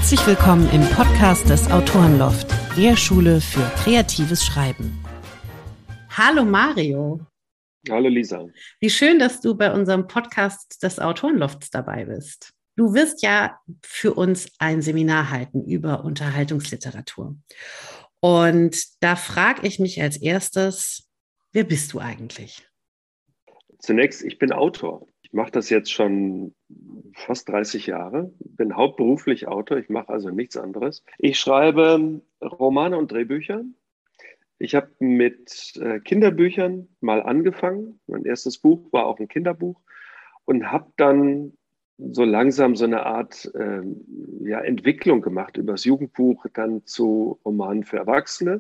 Herzlich willkommen im Podcast des Autorenloft, der Schule für kreatives Schreiben. Hallo Mario. Hallo Lisa. Wie schön, dass du bei unserem Podcast des Autorenlofts dabei bist. Du wirst ja für uns ein Seminar halten über Unterhaltungsliteratur. Und da frage ich mich als erstes, wer bist du eigentlich? Zunächst, ich bin Autor. Ich mache das jetzt schon fast 30 Jahre, bin hauptberuflich Autor, ich mache also nichts anderes. Ich schreibe Romane und Drehbücher. Ich habe mit Kinderbüchern mal angefangen. Mein erstes Buch war auch ein Kinderbuch und habe dann so langsam so eine Art Entwicklung gemacht über das Jugendbuch, dann zu Romanen für Erwachsene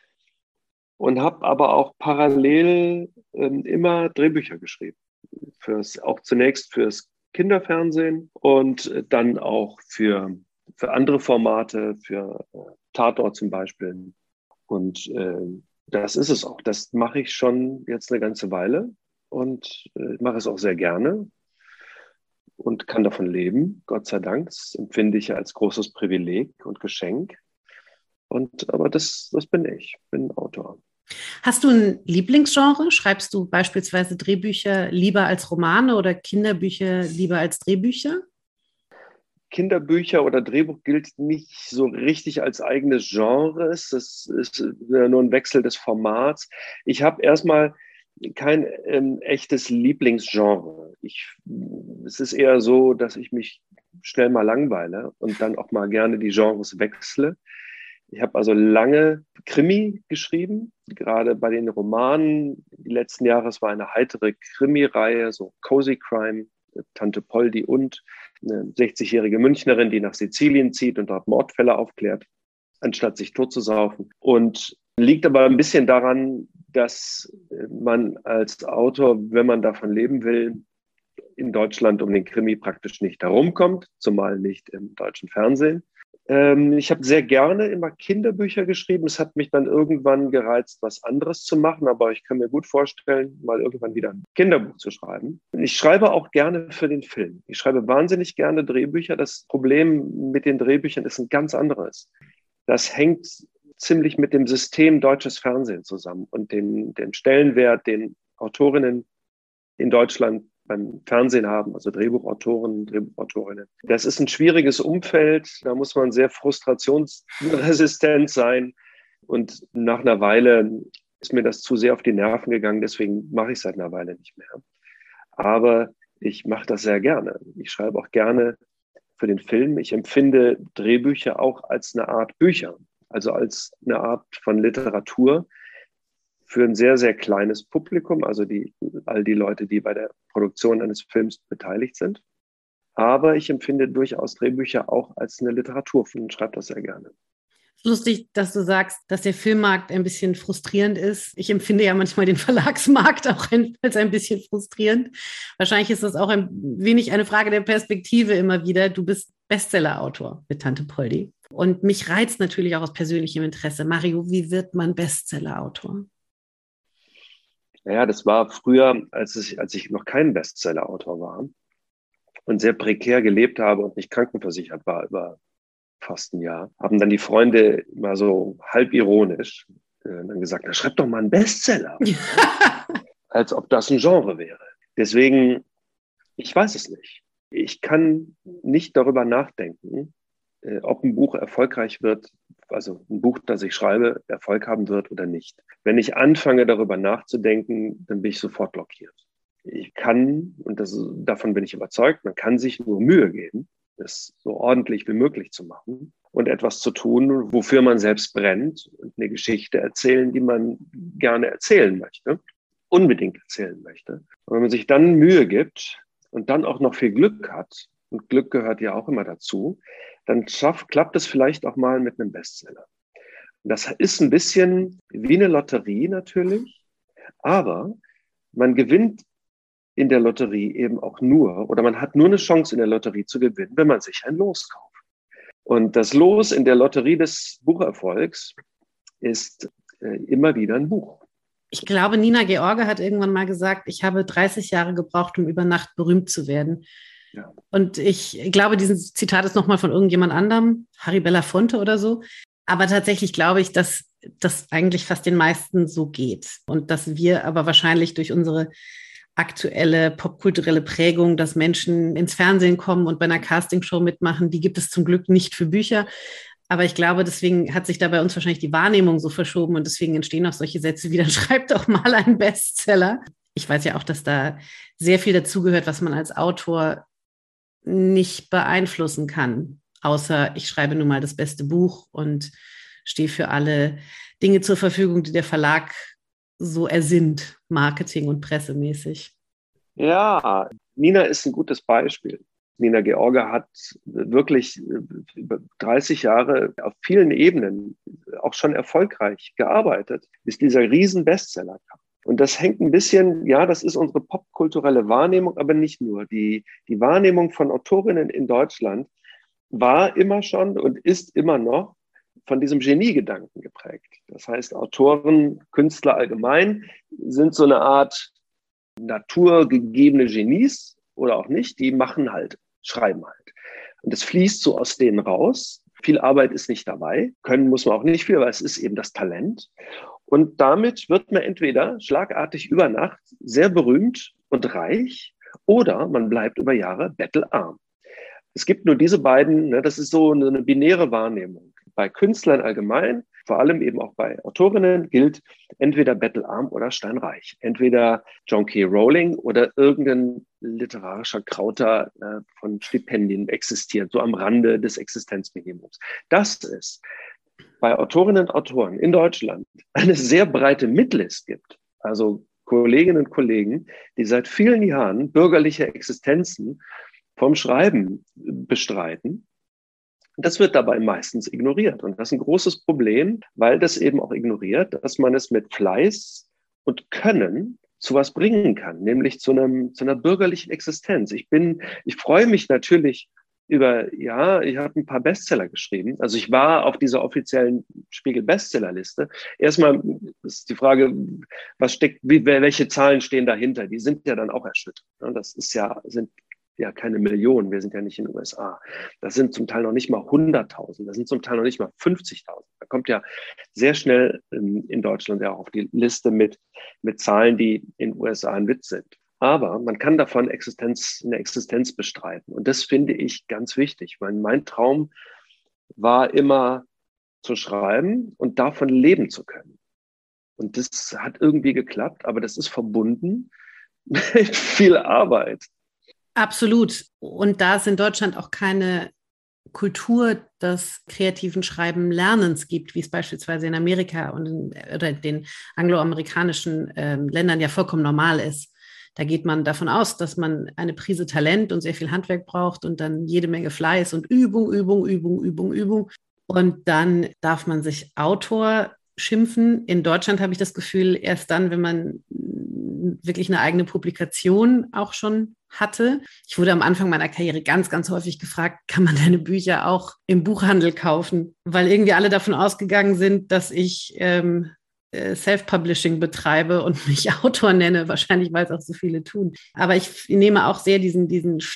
und habe aber auch parallel immer Drehbücher geschrieben. Auch zunächst fürs Kinderfernsehen und dann auch für andere Formate, für Tatort zum Beispiel. Und das ist es auch. Das mache ich schon jetzt eine ganze Weile und mache es auch sehr gerne und kann davon leben, Gott sei Dank. Das empfinde ich ja als großes Privileg und Geschenk. Aber das bin ich bin Autor. Hast du ein Lieblingsgenre? Schreibst du beispielsweise Drehbücher lieber als Romane oder Kinderbücher lieber als Drehbücher? Kinderbücher oder Drehbuch gilt nicht so richtig als eigenes Genre. Das ist nur ein Wechsel des Formats. Ich habe erstmal kein echtes Lieblingsgenre. Es ist eher so, dass ich mich schnell mal langweile und dann auch mal gerne die Genres wechsle. Ich habe also lange Krimi geschrieben, gerade bei den Romanen. Die letzten Jahre, es war eine heitere Krimi-Reihe, so Cozy Crime, Tante Poldi und eine 60-jährige Münchnerin, die nach Sizilien zieht und dort Mordfälle aufklärt, anstatt sich totzusaufen. Und liegt aber ein bisschen daran, dass man als Autor, wenn man davon leben will, in Deutschland um den Krimi praktisch nicht herumkommt, zumal nicht im deutschen Fernsehen. Ich habe sehr gerne immer Kinderbücher geschrieben. Es hat mich dann irgendwann gereizt, was anderes zu machen, aber ich kann mir gut vorstellen, mal irgendwann wieder ein Kinderbuch zu schreiben. Ich schreibe auch gerne für den Film. Ich schreibe wahnsinnig gerne Drehbücher. Das Problem mit den Drehbüchern ist ein ganz anderes. Das hängt ziemlich mit dem System deutsches Fernsehen zusammen und dem Stellenwert, den Autorinnen in Deutschland beim Fernsehen haben, also Drehbuchautoren, Drehbuchautorinnen. Das ist ein schwieriges Umfeld, da muss man sehr frustrationsresistent sein. Und nach einer Weile ist mir das zu sehr auf die Nerven gegangen, deswegen mache ich es seit einer Weile nicht mehr. Aber ich mache das sehr gerne. Ich schreibe auch gerne für den Film. Ich empfinde Drehbücher auch als eine Art Bücher, also als eine Art von Literatur, für ein sehr, sehr kleines Publikum, also all die Leute, die bei der Produktion eines Films beteiligt sind. Aber ich empfinde durchaus Drehbücher auch als eine Literatur und schreibe das sehr gerne. Lustig, dass du sagst, dass der Filmmarkt ein bisschen frustrierend ist. Ich empfinde ja manchmal den Verlagsmarkt auch als ein bisschen frustrierend. Wahrscheinlich ist das auch ein wenig eine Frage der Perspektive immer wieder. Du bist Bestseller-Autor mit Tante Poldi. Und mich reizt natürlich auch aus persönlichem Interesse. Mario, wie wird man Bestseller-Autor? Naja, das war früher, als ich noch kein Bestseller-Autor war und sehr prekär gelebt habe und nicht krankenversichert war über fast ein Jahr, haben dann die Freunde immer so halb ironisch dann gesagt, na, schreib doch mal einen Bestseller. Als ob das ein Genre wäre. Deswegen, ich weiß es nicht. Ich kann nicht darüber nachdenken, ob ein Buch erfolgreich wird, also ein Buch, das ich schreibe, Erfolg haben wird oder nicht. Wenn ich anfange, darüber nachzudenken, dann bin ich sofort blockiert. Ich kann, und davon bin ich überzeugt, man kann sich nur Mühe geben, es so ordentlich wie möglich zu machen und etwas zu tun, wofür man selbst brennt und eine Geschichte erzählen, die man gerne erzählen möchte, unbedingt erzählen möchte. Und wenn man sich dann Mühe gibt und dann auch noch viel Glück hat, und Glück gehört ja auch immer dazu, dann klappt es vielleicht auch mal mit einem Bestseller. Das ist ein bisschen wie eine Lotterie natürlich, aber man gewinnt in der Lotterie eben auch nur, oder man hat nur eine Chance in der Lotterie zu gewinnen, wenn man sich ein Los kauft. Und das Los in der Lotterie des Bucherfolgs ist immer wieder ein Buch. Ich glaube, Nina George hat irgendwann mal gesagt, ich habe 30 Jahre gebraucht, um über Nacht berühmt zu werden. Ja. Und ich glaube, dieses Zitat ist nochmal von irgendjemand anderem, Harry Belafonte oder so. Aber tatsächlich glaube ich, dass das eigentlich fast den meisten so geht. Und dass wir aber wahrscheinlich durch unsere aktuelle popkulturelle Prägung, dass Menschen ins Fernsehen kommen und bei einer Castingshow mitmachen, die gibt es zum Glück nicht für Bücher. Aber ich glaube, deswegen hat sich da bei uns wahrscheinlich die Wahrnehmung so verschoben und deswegen entstehen auch solche Sätze wie, dann schreibt doch mal einen Bestseller. Ich weiß ja auch, dass da sehr viel dazugehört, was man als Autor nicht beeinflussen kann, außer ich schreibe nun mal das beste Buch und stehe für alle Dinge zur Verfügung, die der Verlag so ersinnt, Marketing- und pressemäßig. Ja, Nina ist ein gutes Beispiel. Nina George hat wirklich über 30 Jahre auf vielen Ebenen auch schon erfolgreich gearbeitet, bis dieser Riesen-Bestseller kam. Und das hängt ein bisschen, ja, das ist unsere popkulturelle Wahrnehmung, aber nicht nur. Die Wahrnehmung von Autorinnen in Deutschland war immer schon und ist immer noch von diesem Geniegedanken geprägt. Das heißt, Autoren, Künstler allgemein sind so eine Art naturgegebene Genies oder auch nicht, die machen halt, schreiben halt. Und es fließt so aus denen raus. Viel Arbeit ist nicht dabei. Können muss man auch nicht viel, aber es ist eben das Talent. Und damit wird man entweder schlagartig über Nacht sehr berühmt und reich oder man bleibt über Jahre bettelarm. Es gibt nur diese beiden, ne, das ist so eine binäre Wahrnehmung. Bei Künstlern allgemein, vor allem eben auch bei Autorinnen, gilt entweder bettelarm oder steinreich. Entweder John K. Rowling oder irgendein literarischer Krauter von Stipendien existiert, so am Rande des Existenzminimums. Das ist bei Autorinnen und Autoren in Deutschland eine sehr breite Midlist gibt, also Kolleginnen und Kollegen, die seit vielen Jahren bürgerliche Existenzen vom Schreiben bestreiten. Das wird dabei meistens ignoriert. Und das ist ein großes Problem, weil das eben auch ignoriert, dass man es mit Fleiß und Können zu was bringen kann, nämlich zu einer bürgerlichen Existenz. Ich freue mich natürlich über, ja, ich habe ein paar Bestseller geschrieben. Also ich war auf dieser offiziellen Spiegel-Bestsellerliste. Erstmal ist die Frage, welche Zahlen stehen dahinter? Die sind ja dann auch erschütternd. Das sind ja keine Millionen, wir sind ja nicht in den USA. Das sind zum Teil noch nicht mal 100.000, das sind zum Teil noch nicht mal 50.000. Da kommt ja sehr schnell in Deutschland ja auch auf die Liste mit Zahlen, die in den USA ein Witz sind. Aber man kann davon eine Existenz bestreiten. Und das finde ich ganz wichtig, weil mein Traum war immer zu schreiben und davon leben zu können. Und das hat irgendwie geklappt, aber das ist verbunden mit viel Arbeit. Absolut. Und da es in Deutschland auch keine Kultur des kreativen Schreiben Lernens gibt, wie es beispielsweise in Amerika oder den angloamerikanischen Ländern ja vollkommen normal ist. Da geht man davon aus, dass man eine Prise Talent und sehr viel Handwerk braucht und dann jede Menge Fleiß und Übung, Übung, Übung, Übung, Übung. Und dann darf man sich Autor schimpfen. In Deutschland habe ich das Gefühl, erst dann, wenn man wirklich eine eigene Publikation auch schon hatte. Ich wurde am Anfang meiner Karriere ganz, ganz häufig gefragt, kann man deine Bücher auch im Buchhandel kaufen? Weil irgendwie alle davon ausgegangen sind, dass ich Self-Publishing betreibe und mich Autor nenne, wahrscheinlich, weil es auch so viele tun. Aber ich nehme auch sehr diesen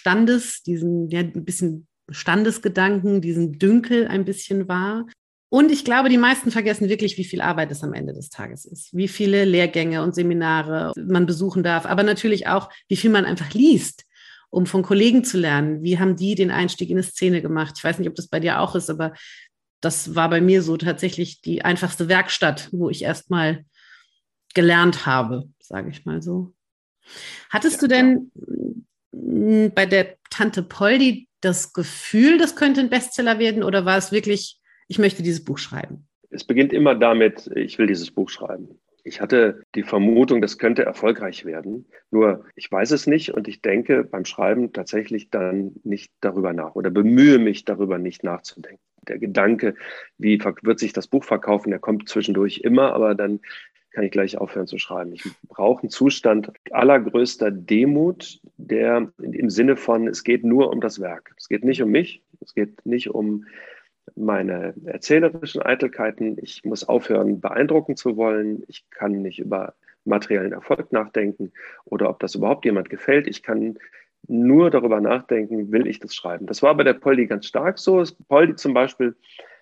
ein bisschen Standesgedanken, diesen Dünkel ein bisschen wahr. Und ich glaube, die meisten vergessen wirklich, wie viel Arbeit es am Ende des Tages ist, wie viele Lehrgänge und Seminare man besuchen darf, aber natürlich auch, wie viel man einfach liest, um von Kollegen zu lernen. Wie haben die den Einstieg in eine Szene gemacht? Ich weiß nicht, ob das bei dir auch ist, aber das war bei mir so tatsächlich die einfachste Werkstatt, wo ich erst mal gelernt habe, sage ich mal so. Hattest du denn bei der Tante Poldi das Gefühl, das könnte ein Bestseller werden, oder war es wirklich, ich möchte dieses Buch schreiben? Es beginnt immer damit, ich will dieses Buch schreiben. Ich hatte die Vermutung, das könnte erfolgreich werden. Nur ich weiß es nicht und ich denke beim Schreiben tatsächlich dann nicht darüber nach oder bemühe mich darüber nicht nachzudenken. Der Gedanke, wie wird sich das Buch verkaufen, der kommt zwischendurch immer, aber dann kann ich gleich aufhören zu schreiben. Ich brauche einen Zustand allergrößter Demut, der im Sinne von, es geht nur um das Werk. Es geht nicht um mich, es geht nicht um meine erzählerischen Eitelkeiten. Ich muss aufhören, beeindrucken zu wollen. Ich kann nicht über materiellen Erfolg nachdenken oder ob das überhaupt jemand gefällt. Ich kann nur darüber nachdenken, will ich das schreiben. Das war bei der Poldi ganz stark so. Poldi zum Beispiel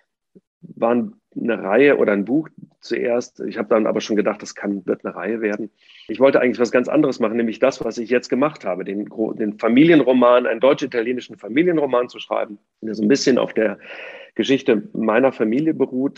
war eine Reihe oder ein Buch zuerst. Ich habe dann aber schon gedacht, wird eine Reihe werden. Ich wollte eigentlich was ganz anderes machen, nämlich das, was ich jetzt gemacht habe, den Familienroman, einen deutsch-italienischen Familienroman zu schreiben, der so ein bisschen auf der Geschichte meiner Familie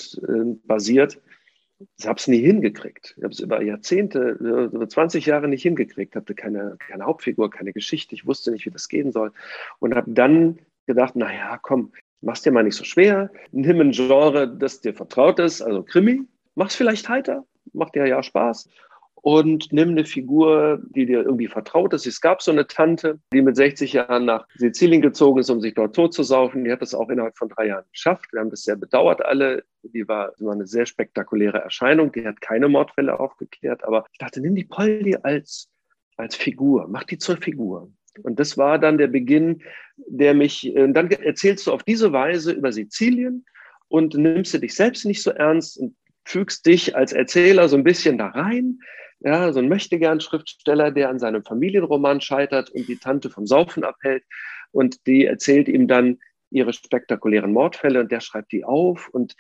basiert. Ich habe es nie hingekriegt. Ich habe es über Jahrzehnte, über 20 Jahre nicht hingekriegt. Hatte keine Hauptfigur, keine Geschichte. Ich wusste nicht, wie das gehen soll. Und habe dann gedacht, naja, komm, mach's dir mal nicht so schwer. Nimm ein Genre, das dir vertraut ist, also Krimi. Mach's vielleicht heiter, macht dir ja Spaß. Und nimm eine Figur, die dir irgendwie vertraut ist. Es gab so eine Tante, die mit 60 Jahren nach Sizilien gezogen ist, um sich dort totzusaufen. Die hat das auch innerhalb von 3 Jahren geschafft. Wir haben das sehr bedauert alle. Die war eine sehr spektakuläre Erscheinung. Die hat keine Mordfälle aufgeklärt. Aber ich dachte, nimm die Poldi als Figur, mach die zur Figur. Und das war dann der Beginn, dann erzählst du auf diese Weise über Sizilien und nimmst du dich selbst nicht so ernst und fügst dich als Erzähler so ein bisschen da rein. Ja, so ein Möchtegern-Schriftsteller, der an seinem Familienroman scheitert und die Tante vom Saufen abhält. Und die erzählt ihm dann ihre spektakulären Mordfälle und der schreibt die auf. Und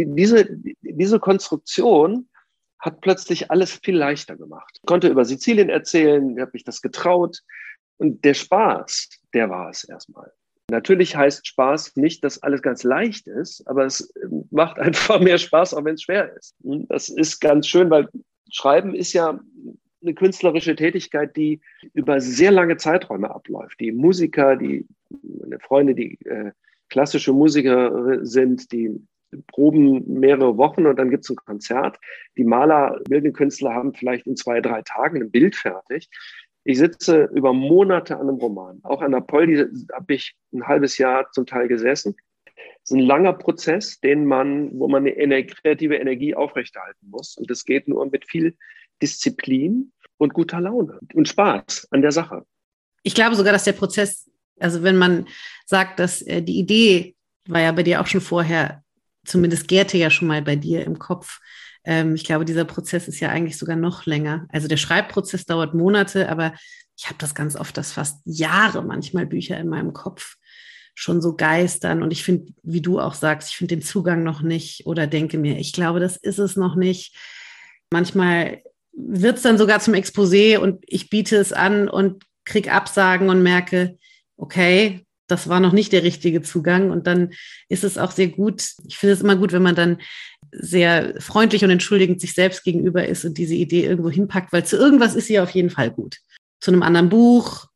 diese Konstruktion hat plötzlich alles viel leichter gemacht. Ich konnte über Sizilien erzählen, habe mich das getraut. Und der Spaß, der war es erstmal. Natürlich heißt Spaß nicht, dass alles ganz leicht ist, aber es macht einfach mehr Spaß, auch wenn es schwer ist. Und das ist ganz schön, weil Schreiben ist ja eine künstlerische Tätigkeit, die über sehr lange Zeiträume abläuft. Die Musiker, meine Freunde, die klassische Musiker sind, die proben mehrere Wochen und dann gibt es ein Konzert. Die Maler, bildende Künstler haben vielleicht in 2, 3 Tagen ein Bild fertig. Ich sitze über Monate an einem Roman. Auch an der Poldi habe ich ein halbes Jahr zum Teil gesessen. Es ist ein langer Prozess, wo man eine kreative Energie aufrechterhalten muss. Und das geht nur mit viel Disziplin und guter Laune und Spaß an der Sache. Ich glaube sogar, dass der Prozess, also wenn man sagt, dass die Idee war ja bei dir auch schon vorher, zumindest gärte ja schon mal bei dir im Kopf. Ich glaube, dieser Prozess ist ja eigentlich sogar noch länger. Also der Schreibprozess dauert Monate, aber ich habe das ganz oft, dass fast Jahre manchmal Bücher in meinem Kopf schon so geistern. Und ich finde, wie du auch sagst, ich finde den Zugang noch nicht oder denke mir, ich glaube, das ist es noch nicht. Manchmal wird es dann sogar zum Exposé und ich biete es an und kriege Absagen und merke, okay, das war noch nicht der richtige Zugang. Und dann ist es auch sehr gut. Ich finde es immer gut, wenn man dann sehr freundlich und entschuldigend sich selbst gegenüber ist und diese Idee irgendwo hinpackt, weil zu irgendwas ist sie auf jeden Fall gut. Zu einem anderen Buch,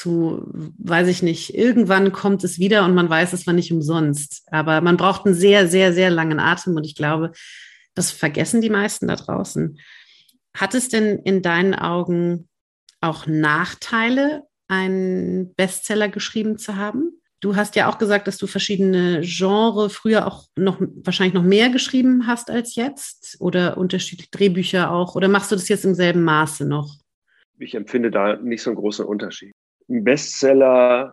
weiß ich nicht, irgendwann kommt es wieder und man weiß, es war nicht umsonst. Aber man braucht einen sehr, sehr, sehr langen Atem und ich glaube, das vergessen die meisten da draußen. Hat es denn in deinen Augen auch Nachteile, einen Bestseller geschrieben zu haben? Du hast ja auch gesagt, dass du verschiedene Genres früher auch wahrscheinlich noch mehr geschrieben hast als jetzt oder unterschiedliche Drehbücher auch. Oder machst du das jetzt im selben Maße noch? Ich empfinde da nicht so einen großen Unterschied. Ein Bestseller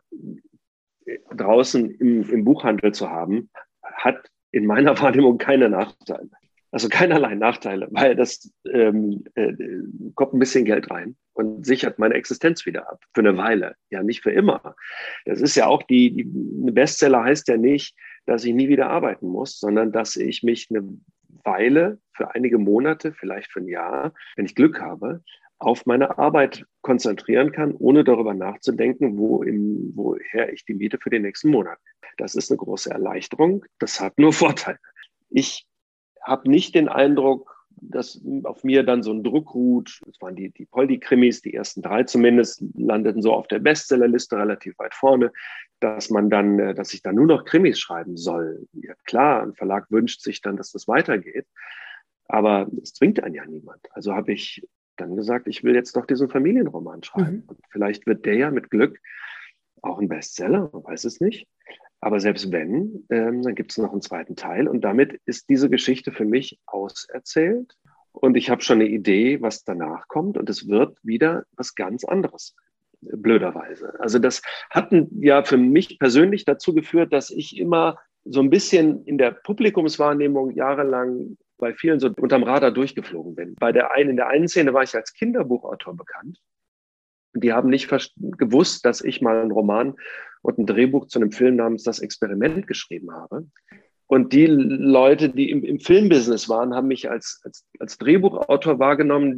draußen im Buchhandel zu haben, hat in meiner Wahrnehmung keine Nachteile. Also keinerlei Nachteile, weil das kommt ein bisschen Geld rein und sichert meine Existenz wieder ab. Für eine Weile, ja nicht für immer. Das ist ja auch eine Bestseller heißt ja nicht, dass ich nie wieder arbeiten muss, sondern dass ich mich eine Weile für einige Monate, vielleicht für ein Jahr, wenn ich Glück habe, auf meine Arbeit konzentrieren kann, ohne darüber nachzudenken, woher ich die Miete für den nächsten Monat. Das ist eine große Erleichterung. Das hat nur Vorteile. Ich habe nicht den Eindruck, dass auf mir dann so ein Druck ruht. Das waren die Poldi-Krimis, die ersten 3 zumindest, landeten so auf der Bestsellerliste relativ weit vorne, dass ich dann nur noch Krimis schreiben soll. Ja, klar, ein Verlag wünscht sich dann, dass das weitergeht, aber es zwingt einen ja niemand. Also habe ich dann gesagt, ich will jetzt doch diesen Familienroman schreiben. Und vielleicht wird der ja mit Glück auch ein Bestseller, man weiß es nicht. Aber selbst wenn, dann gibt es noch einen zweiten Teil. Und damit ist diese Geschichte für mich auserzählt. Und ich habe schon eine Idee, was danach kommt. Und es wird wieder was ganz anderes, blöderweise. Also das hat ja für mich persönlich dazu geführt, dass ich immer so ein bisschen in der Publikumswahrnehmung jahrelang bei vielen so unterm Radar durchgeflogen bin. In der einen Szene war ich als Kinderbuchautor bekannt. Die haben nicht gewusst, dass ich mal einen Roman und ein Drehbuch zu einem Film namens Das Experiment geschrieben habe. Und die Leute, die im Filmbusiness waren, haben mich als Drehbuchautor wahrgenommen,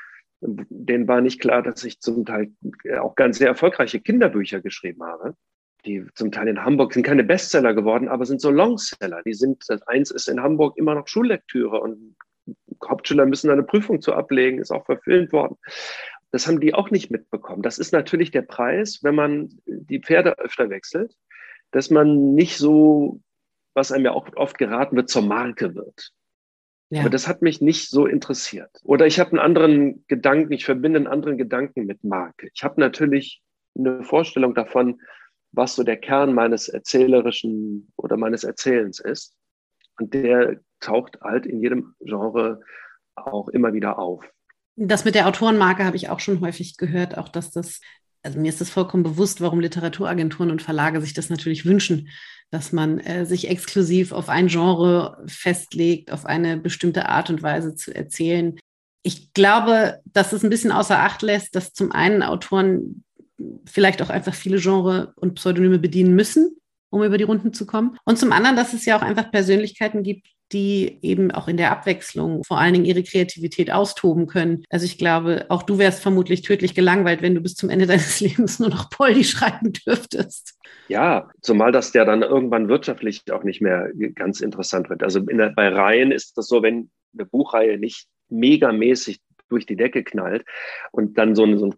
denen war nicht klar, dass ich zum Teil auch ganz sehr erfolgreiche Kinderbücher geschrieben habe. Die zum Teil in Hamburg sind keine Bestseller geworden, aber sind so Longseller. Eins ist in Hamburg immer noch Schullektüre und Hauptschüler müssen eine Prüfung zu ablegen, ist auch verfilmt worden. Das haben die auch nicht mitbekommen. Das ist natürlich der Preis, wenn man die Pferde öfter wechselt, dass man nicht so, was einem ja auch oft geraten wird, zur Marke wird. Ja. Aber das hat mich nicht so interessiert. Oder ich habe einen anderen Gedanken, ich verbinde einen anderen Gedanken mit Marke. Ich habe natürlich eine Vorstellung davon, was so der Kern meines erzählerischen oder meines Erzählens ist. Und der taucht halt in jedem Genre auch immer wieder auf. Das mit der Autorenmarke habe ich auch schon häufig gehört, auch dass also mir ist das vollkommen bewusst, warum Literaturagenturen und Verlage sich das natürlich wünschen, dass man sich exklusiv auf ein Genre festlegt, auf eine bestimmte Art und Weise zu erzählen. Ich glaube, dass es ein bisschen außer Acht lässt, dass zum einen Autoren vielleicht auch einfach viele Genre und Pseudonyme bedienen müssen, um über die Runden zu kommen. Und zum anderen, dass es ja auch einfach Persönlichkeiten gibt, die eben auch in der Abwechslung vor allen Dingen ihre Kreativität austoben können. Also ich glaube, auch du wärst vermutlich tödlich gelangweilt, wenn du bis zum Ende deines Lebens nur noch Poldi schreiben dürftest. Ja, zumal das ja dann irgendwann wirtschaftlich auch nicht mehr ganz interessant wird. Also bei Reihen ist das so, wenn eine Buchreihe nicht megamäßig durch die Decke knallt und dann so ein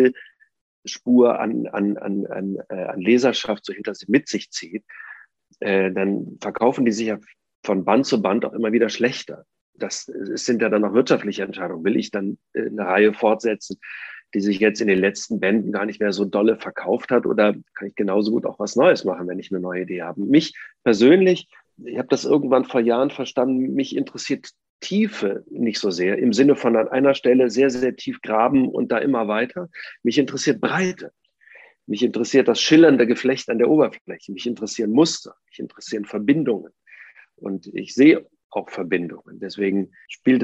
Kill-Spur an Leserschaft so hinter sich mit sich zieht, dann verkaufen die sich ja von Band zu Band auch immer wieder schlechter. Das sind ja dann auch wirtschaftliche Entscheidungen. Will ich dann eine Reihe fortsetzen, die sich jetzt in den letzten Bänden gar nicht mehr so dolle verkauft hat, oder kann ich genauso gut auch was Neues machen, wenn ich eine neue Idee habe? Mich persönlich, ich habe das irgendwann vor Jahren verstanden, mich interessiert Tiefe nicht so sehr, im Sinne von an einer Stelle sehr, sehr tief graben und da immer weiter. Mich interessiert Breite. Mich interessiert das schillernde Geflecht an der Oberfläche. Mich interessieren Muster. Mich interessieren Verbindungen. Und ich sehe auch Verbindungen. Deswegen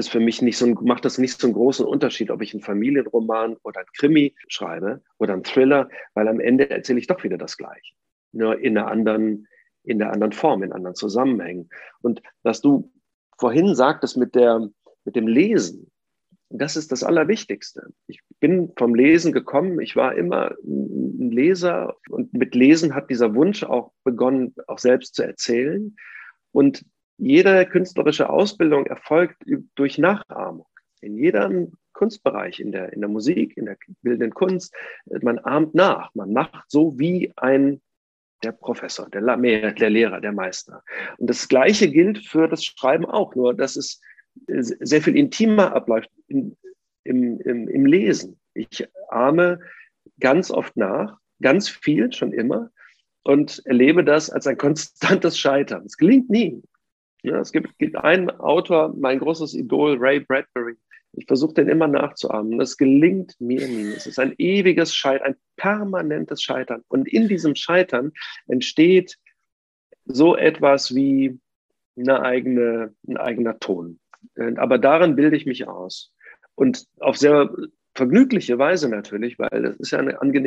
macht das nicht so einen großen Unterschied, ob ich einen Familienroman oder einen Krimi schreibe oder einen Thriller, weil am Ende erzähle ich doch wieder das Gleiche. Nur in der anderen Form, in anderen Zusammenhängen. Und was du vorhin sagtest mit dem Lesen, das ist das Allerwichtigste. Ich bin vom Lesen gekommen. Ich war immer ein Leser, und mit Lesen hat dieser Wunsch auch begonnen, auch selbst zu erzählen. Und jede künstlerische Ausbildung erfolgt durch Nachahmung. In jedem Kunstbereich, in der Musik, in der bildenden Kunst, man ahmt nach. Man macht so wie der Professor, der Lehrer, der Meister. Und das Gleiche gilt für das Schreiben auch, nur dass es sehr viel intimer abläuft im Lesen. Ich ahme ganz oft nach, ganz viel schon immer, und erlebe das als ein konstantes Scheitern. Es gelingt nie. Ja, es gibt einen Autor, mein großes Idol, Ray Bradbury. Ich versuche den immer nachzuahmen. Das gelingt mir nie. Es ist ein ewiges Scheitern, ein permanentes Scheitern. Und in diesem Scheitern entsteht so etwas wie ein eigener Ton. Aber darin bilde ich mich aus. Und auf sehr vergnügliche Weise natürlich, weil das ist ja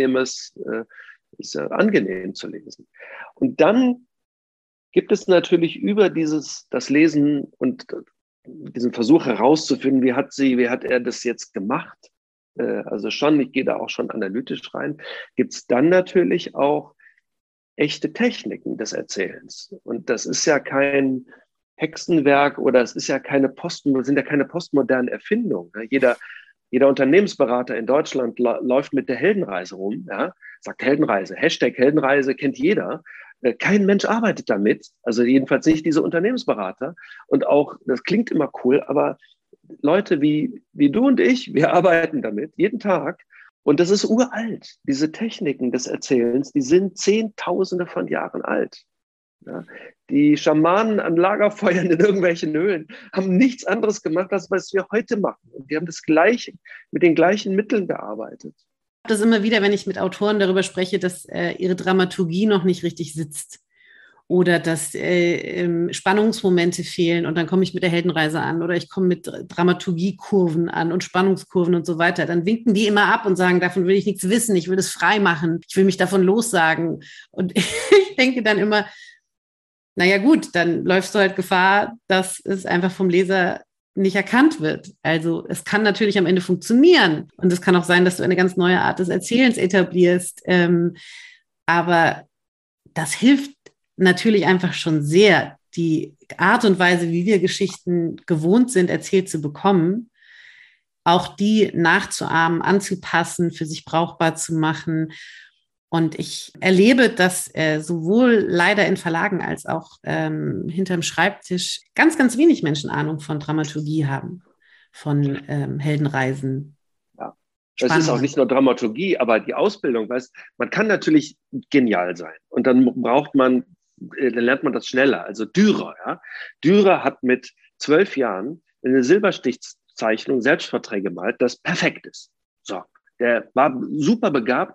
ist ja angenehm zu lesen. Und dann gibt es natürlich über das Lesen und diesen Versuch herauszufinden, wie hat er das jetzt gemacht? Also ich gehe da auch schon analytisch rein, gibt es dann natürlich auch echte Techniken des Erzählens. Und das ist ja kein Hexenwerk oder sind ja keine postmodernen Erfindungen. Jeder Unternehmensberater in Deutschland läuft mit der Heldenreise rum, ja, sagt Heldenreise, Hashtag Heldenreise kennt jeder. Kein Mensch arbeitet damit, also jedenfalls nicht diese Unternehmensberater. Und auch, das klingt immer cool, aber Leute wie du und ich, wir arbeiten damit jeden Tag. Und das ist uralt. Diese Techniken des Erzählens, die sind Zehntausende von Jahren alt. Ja, die Schamanen an Lagerfeuern in irgendwelchen Höhlen haben nichts anderes gemacht, als was wir heute machen. Und die haben mit den gleichen Mitteln gearbeitet. Ich habe das immer wieder, wenn ich mit Autoren darüber spreche, dass ihre Dramaturgie noch nicht richtig sitzt. oder dass Spannungsmomente fehlen und dann komme ich mit der Heldenreise an oder ich komme mit Dramaturgiekurven an und Spannungskurven und so weiter, dann winken die immer ab und sagen, davon will ich nichts wissen, ich will das frei machen, ich will mich davon lossagen. Und ich denke dann immer, naja gut, dann läufst du halt Gefahr, dass es einfach vom Leser nicht erkannt wird. Also es kann natürlich am Ende funktionieren und es kann auch sein, dass du eine ganz neue Art des Erzählens etablierst, aber das hilft natürlich einfach schon sehr, die Art und Weise, wie wir Geschichten gewohnt sind, erzählt zu bekommen, auch die nachzuahmen, anzupassen, für sich brauchbar zu machen. Und ich erlebe, dass sowohl leider in Verlagen als auch hinterm Schreibtisch ganz, ganz wenig Menschen Ahnung von Dramaturgie haben, von Heldenreisen. Ja. Es ist auch nicht nur Dramaturgie, aber die Ausbildung, weißt, man kann natürlich genial sein und dann dann lernt man das schneller. Also Dürer, ja. Dürer hat mit 12 Jahren eine Silberstichzeichnung Selbstporträt gemalt, das perfekt ist. So. Der war super begabt,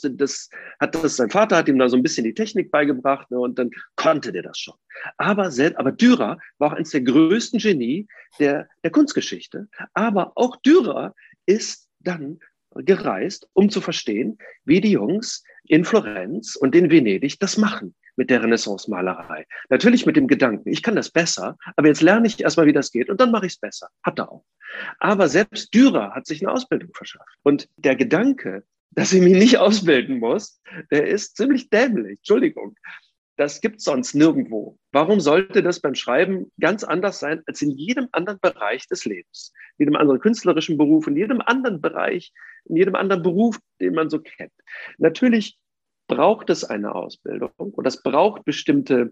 sein Vater hat ihm da so ein bisschen die Technik beigebracht, ne, und dann konnte der das schon. Aber Dürer war auch eines der größten Genie der Kunstgeschichte. Aber auch Dürer ist dann gereist, um zu verstehen, wie die Jungs in Florenz und in Venedig das machen mit der Renaissance-Malerei. Natürlich mit dem Gedanken, ich kann das besser, aber jetzt lerne ich erstmal, wie das geht und dann mache ich es besser. Hat er auch. Aber selbst Dürer hat sich eine Ausbildung verschafft. Und der Gedanke, dass ich mich nicht ausbilden muss, der ist ziemlich dämlich. Entschuldigung. Das gibt es sonst nirgendwo. Warum sollte das beim Schreiben ganz anders sein als in jedem anderen Bereich des Lebens? In jedem anderen künstlerischen Beruf, in jedem anderen Bereich, in jedem anderen Beruf, den man so kennt. Natürlich braucht es eine Ausbildung und das braucht bestimmte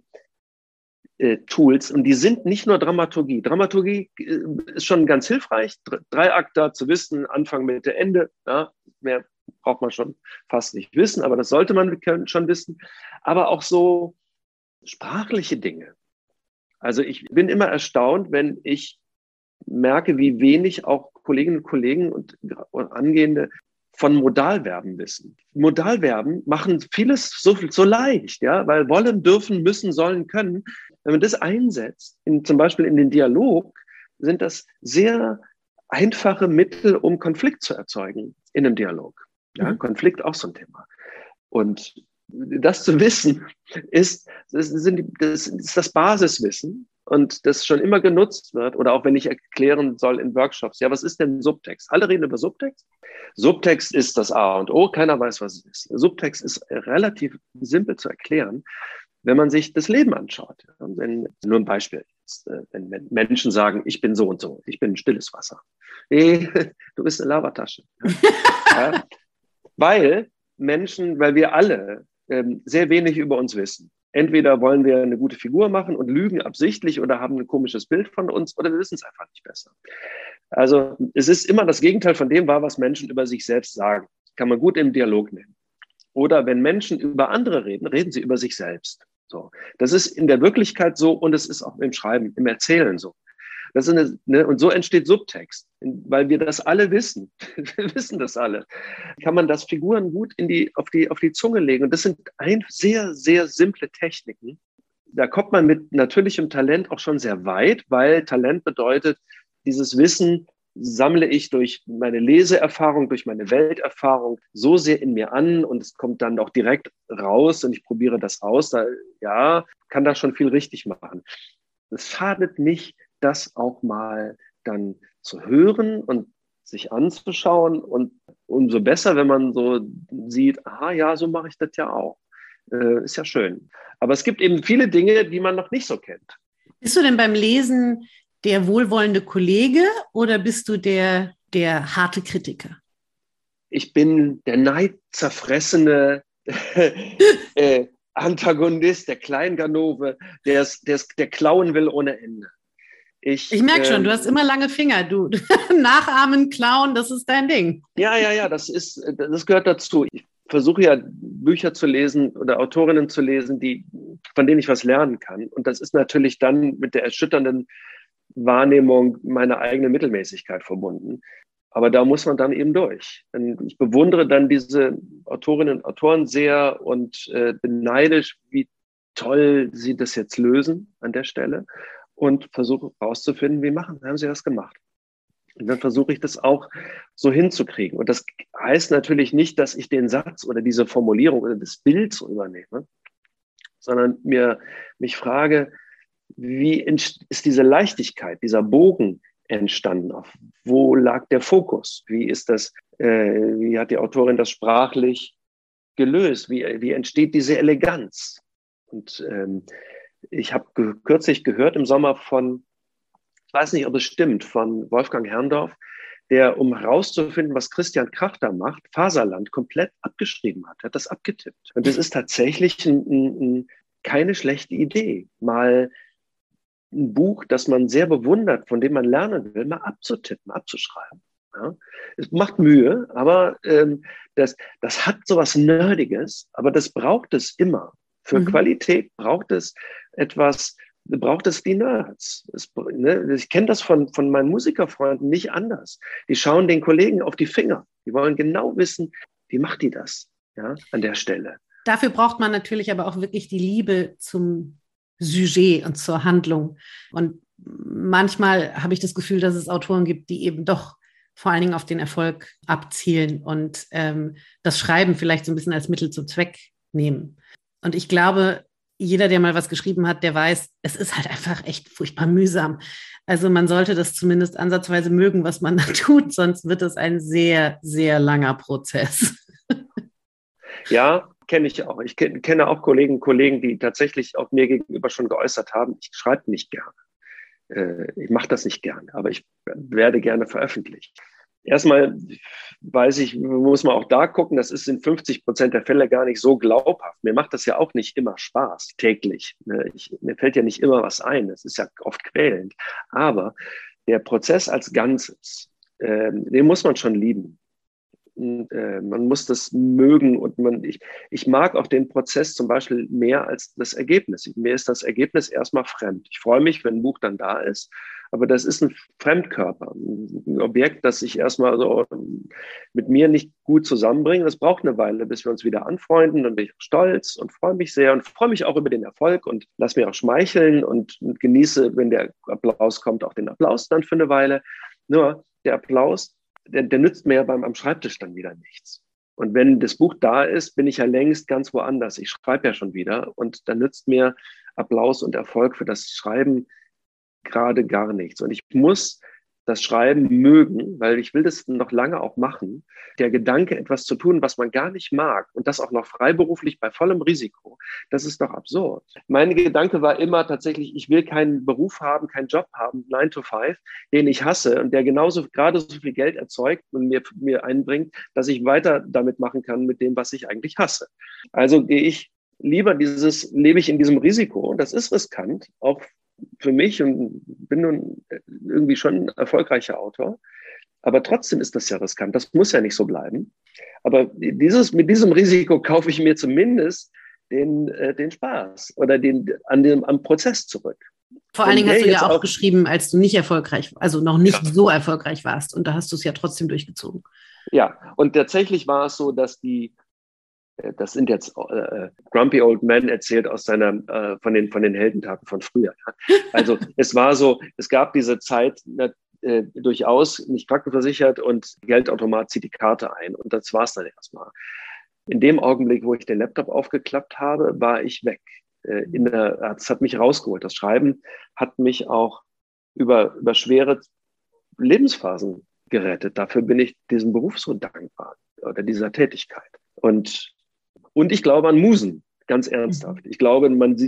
Tools und die sind nicht nur Dramaturgie. Dramaturgie ist schon ganz hilfreich, Dreiakter zu wissen, Anfang, Mitte, Ende. Ja, mehr braucht man schon fast nicht wissen, aber das sollte man schon wissen. Aber auch so sprachliche Dinge. Also ich bin immer erstaunt, wenn ich merke, wie wenig auch Kolleginnen und Kollegen und Angehende von Modalverben wissen. Modalverben machen vieles so leicht, ja, weil wollen, dürfen, müssen, sollen, können. Wenn man das einsetzt, zum Beispiel in den Dialog, sind das sehr einfache Mittel, um Konflikt zu erzeugen in einem Dialog. Ja, Konflikt auch so ein Thema. Und das zu wissen, ist das Basiswissen und das schon immer genutzt wird. Oder auch wenn ich erklären soll in Workshops, ja, was ist denn Subtext? Alle reden über Subtext. Subtext ist das A und O, keiner weiß, was es ist. Subtext ist relativ simpel zu erklären, wenn man sich das Leben anschaut. Nur ein Beispiel, wenn Menschen sagen, ich bin so und so, ich bin stilles Wasser. Nee, du bist eine Lavatasche. Ja, weil wir alle sehr wenig über uns wissen. Entweder wollen wir eine gute Figur machen und lügen absichtlich oder haben ein komisches Bild von uns oder wir wissen es einfach nicht besser. Also es ist immer das Gegenteil von dem wahr, was Menschen über sich selbst sagen. Kann man gut im Dialog nehmen. Oder wenn Menschen über andere reden, reden sie über sich selbst. So. Das ist in der Wirklichkeit so und es ist auch im Schreiben, im Erzählen so. Und so entsteht Subtext, weil wir das alle wissen. Wir wissen das alle. Kann man das Figuren gut auf die Zunge legen. Und das sind sehr, sehr simple Techniken. Da kommt man mit natürlichem Talent auch schon sehr weit, weil Talent bedeutet, dieses Wissen sammle ich durch meine Leseerfahrung, durch meine Welterfahrung so sehr in mir an und es kommt dann auch direkt raus und ich probiere das aus. Kann da schon viel richtig machen. Es schadet nicht, das auch mal dann zu hören und sich anzuschauen und umso besser, wenn man so sieht, aha, ja, so mache ich das ja auch. Ist ja schön. Aber es gibt eben viele Dinge, die man noch nicht so kennt. Bist du denn beim Lesen der wohlwollende Kollege oder bist du der harte Kritiker? Ich bin der neidzerfressene Antagonist, der Kleinganove, der klauen will ohne Ende. Ich merke schon, du hast immer lange Finger. Du nachahmen, klauen, das ist dein Ding. Ja, das gehört dazu. Ich versuche ja Bücher zu lesen oder Autorinnen zu lesen, von denen ich was lernen kann. Und das ist natürlich dann mit der erschütternden Wahrnehmung meiner eigenen Mittelmäßigkeit verbunden. Aber da muss man dann eben durch. Ich bewundere dann diese Autorinnen und Autoren sehr und bin neidisch, wie toll Sie das jetzt lösen an der Stelle und versuche herauszufinden, haben Sie das gemacht? Und dann versuche ich das auch so hinzukriegen. Und das heißt natürlich nicht, dass ich den Satz oder diese Formulierung oder das Bild so übernehme, sondern mich frage, wie ist diese Leichtigkeit, dieser Bogen entstanden? Wo lag der Fokus? Wie hat die Autorin das sprachlich gelöst? Wie entsteht diese Eleganz? Und ich habe kürzlich gehört im Sommer ich weiß nicht, ob es stimmt, von Wolfgang Herrndorf, der, um herauszufinden, was Christian Krachter macht, Faserland komplett abgeschrieben hat. Er hat das abgetippt. Und das ist tatsächlich keine schlechte Idee, mal ein Buch, das man sehr bewundert, von dem man lernen will, mal abzutippen, abzuschreiben. Ja? Es macht Mühe, aber das hat so was Nerdiges, aber das braucht es immer. Für Qualität braucht es die Nerds. Ich kenne das von meinen Musikerfreunden nicht anders. Die schauen den Kollegen auf die Finger. Die wollen genau wissen, wie macht die das, ja, an der Stelle. Dafür braucht man natürlich aber auch wirklich die Liebe zum Sujet und zur Handlung. Und manchmal habe ich das Gefühl, dass es Autoren gibt, die eben doch vor allen Dingen auf den Erfolg abzielen und das Schreiben vielleicht so ein bisschen als Mittel zum Zweck nehmen. Und ich glaube, jeder, der mal was geschrieben hat, der weiß, es ist halt einfach echt furchtbar mühsam. Also man sollte das zumindest ansatzweise mögen, was man da tut, sonst wird es ein sehr, sehr langer Prozess. Ja, kenne ich auch. Ich kenne auch Kollegen, die tatsächlich auch mir gegenüber schon geäußert haben, ich schreibe nicht gerne. Ich mache das nicht gerne, aber ich werde gerne veröffentlicht. Erstmal muss man auch da gucken, das ist in 50% der Fälle gar nicht so glaubhaft. Mir macht das ja auch nicht immer Spaß, täglich. Mir fällt ja nicht immer was ein, das ist ja oft quälend. Aber der Prozess als Ganzes, den muss man schon lieben. Man muss das mögen und ich mag auch den Prozess zum Beispiel mehr als das Ergebnis. Mir ist das Ergebnis erstmal fremd. Ich freue mich, wenn ein Buch dann da ist, aber das ist ein Fremdkörper, ein Objekt, das ich erstmal so mit mir nicht gut zusammenbringe. Das braucht eine Weile, bis wir uns wieder anfreunden. Dann bin ich stolz und freue mich sehr und freue mich auch über den Erfolg und lass mir auch schmeicheln und genieße, wenn der Applaus kommt, auch den Applaus dann für eine Weile. Nur der Applaus, der nützt mir ja am Schreibtisch dann wieder nichts. Und wenn das Buch da ist, bin ich ja längst ganz woanders. Ich schreibe ja schon wieder und dann nützt mir Applaus und Erfolg für das Schreiben gerade gar nichts. Und ich muss das Schreiben mögen, weil ich will das noch lange auch machen. Der Gedanke, etwas zu tun, was man gar nicht mag und das auch noch freiberuflich bei vollem Risiko, das ist doch absurd. Mein Gedanke war immer tatsächlich, ich will keinen Beruf haben, keinen Job haben, 9 to 5, den ich hasse und der genauso gerade so viel Geld erzeugt und mir einbringt, dass ich weiter damit machen kann mit dem, was ich eigentlich hasse. Also lebe ich in diesem Risiko und das ist riskant, auch für mich und bin nun irgendwie schon ein erfolgreicher Autor. Aber trotzdem ist das ja riskant. Das muss ja nicht so bleiben. Aber mit diesem Risiko kaufe ich mir zumindest den Spaß oder am Prozess zurück. Vor allen Dingen hast du ja auch geschrieben, als du nicht also noch nicht so erfolgreich warst. Und da hast du es ja trotzdem durchgezogen. Ja, und tatsächlich war es so, dass das sind jetzt Grumpy Old Man erzählt aus von den Heldentagen von früher. Also es war so, es gab diese Zeit durchaus nicht krankenversichert und Geldautomat zieht die Karte ein und das war es dann erstmal. In dem Augenblick, wo ich den Laptop aufgeklappt habe, war ich weg. Es hat mich rausgeholt. Das Schreiben hat mich auch über schwere Lebensphasen gerettet. Dafür bin ich diesem Beruf so dankbar oder dieser Tätigkeit. Und ich glaube an Musen, ganz ernsthaft. Ich glaube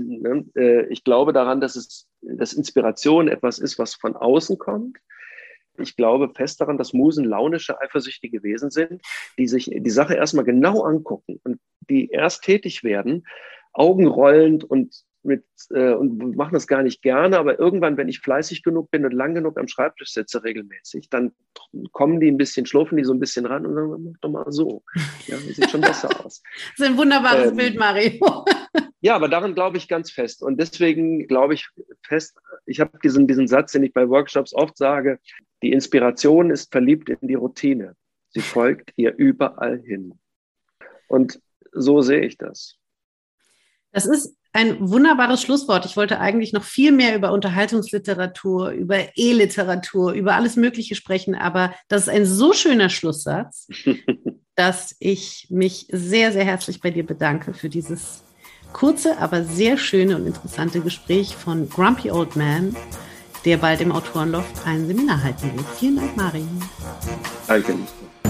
daran, dass Inspiration etwas ist, was von außen kommt. Ich glaube fest daran, dass Musen launische, eifersüchtige Wesen sind, die sich die Sache erstmal genau angucken und die erst tätig werden, augenrollend und machen das gar nicht gerne, aber irgendwann, wenn ich fleißig genug bin und lang genug am Schreibtisch sitze regelmäßig, dann schlurfen die so ein bisschen ran und sagen, mach doch mal so. Ja, das sieht schon besser aus. Das ist ein wunderbares Bild, Mario. Ja, aber daran glaube ich ganz fest. Und deswegen glaube ich fest, ich habe diesen Satz, den ich bei Workshops oft sage, die Inspiration ist verliebt in die Routine. Sie folgt ihr überall hin. Und so sehe ich das. Das ist ein wunderbares Schlusswort. Ich wollte eigentlich noch viel mehr über Unterhaltungsliteratur, über E-Literatur, über alles Mögliche sprechen, aber das ist ein so schöner Schlusssatz, dass ich mich sehr, sehr herzlich bei dir bedanke für dieses kurze, aber sehr schöne und interessante Gespräch von Grumpy Old Man, der bald im Autorenloft ein Seminar halten wird. Vielen Dank, Marian. Danke.